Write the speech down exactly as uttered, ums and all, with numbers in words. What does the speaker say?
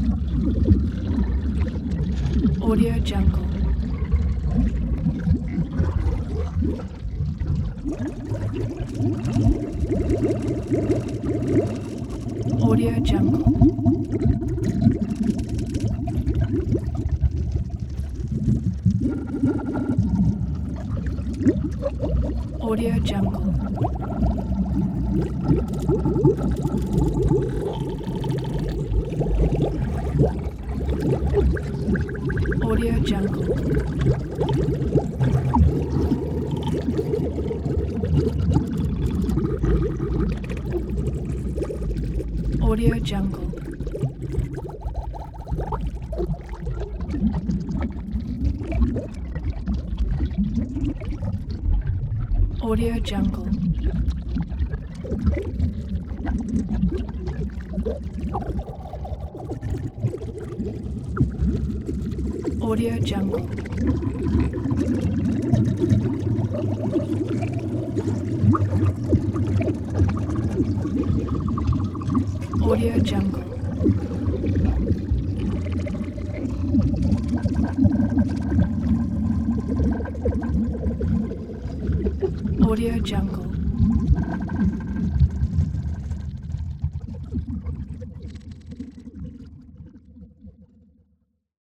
Audio Jungle. Audio Jungle. Audio Jungle. Audio Jungle. Audio Jungle. Audio Jungle. Audio Jungle. Audio Jungle. Audio Jungle.